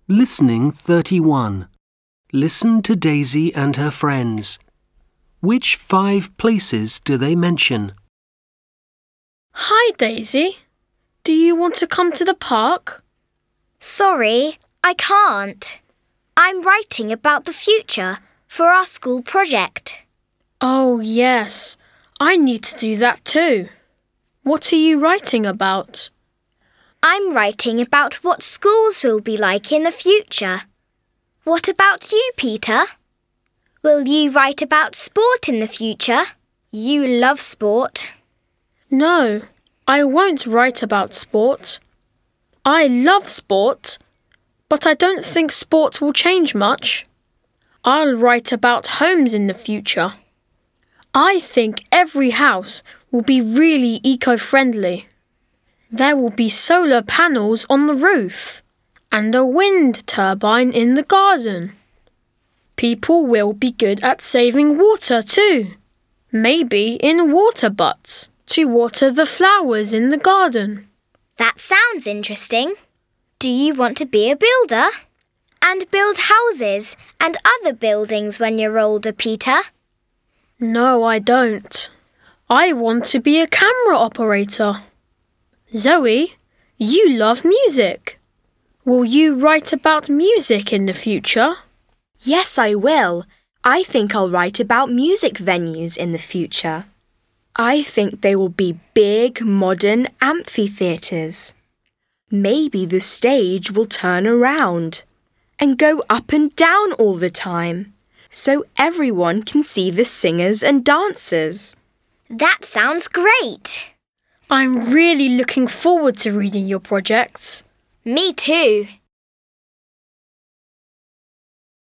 Listening 31. Listen to Daisy and her friends. Which 5 places do they mention? Hi, Daisy. Do you want to come to the park? Sorry, I can't. I'm writing about the future for our school project. Oh, yes. I need to do that too. What are you writing about? I'm writing about what schools will be like in the future. What about you, Peter? Will you write about sport in the future? You love sport. No, I won't write about sport. I love sport, but I don't think sport will change much. I'll write about homes in the future. I think every house will be really eco-friendly. There will be solar panels on the roof and a wind turbine in the garden. People will be good at saving water too. Maybe in water butts to water the flowers in the garden. That sounds interesting. Do you want to be a builder? And build houses and other buildings when you're older, Peter? No, I don't. I want to be a camera operator. Zoe, you love music. Will you write about music in the future? Yes, I will. I think I'll write about music venues in the future. I think they will be big, modern amphitheatres. Maybe the stage will turn around and go up and down all the time, so everyone can see the singers and dancers. That sounds great. I'm really looking forward to reading your projects. Me too.